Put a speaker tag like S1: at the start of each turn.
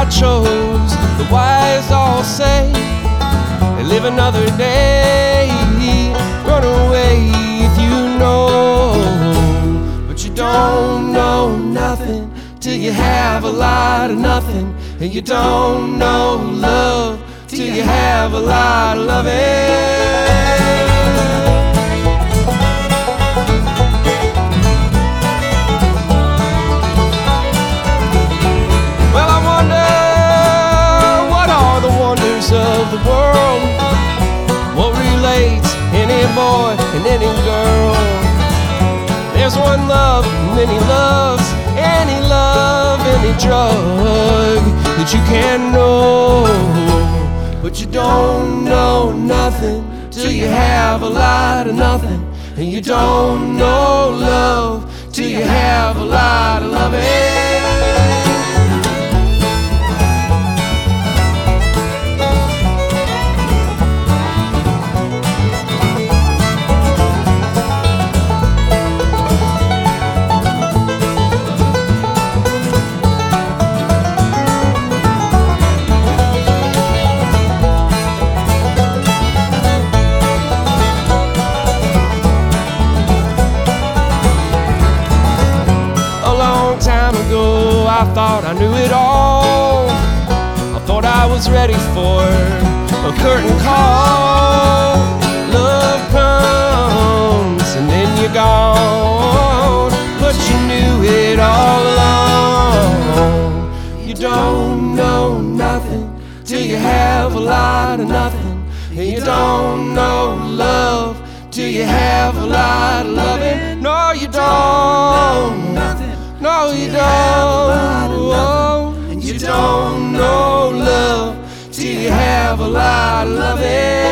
S1: chose. The wise all say, and live another day. Run away if you know, but you don't know nothing till you have a lot of nothing. And you don't know love till you have a lot of loving. Well, I wonder what are the wonders of the world, what relates any boy and any girl. There's one love, many loves, any love, any drug that you can know. But you don't know nothing till you have a lot of nothing. And you don't know love till you have a lot of loving. I thought I knew it all. I thought I was ready for a curtain call. Love comes and then you're gone, but you knew it all along. You don't know nothing till you have a lot of nothing. And you don't know love till you have a lot of loving. No, you don't. No, you don't. And you don't know love till you have a lot of loving.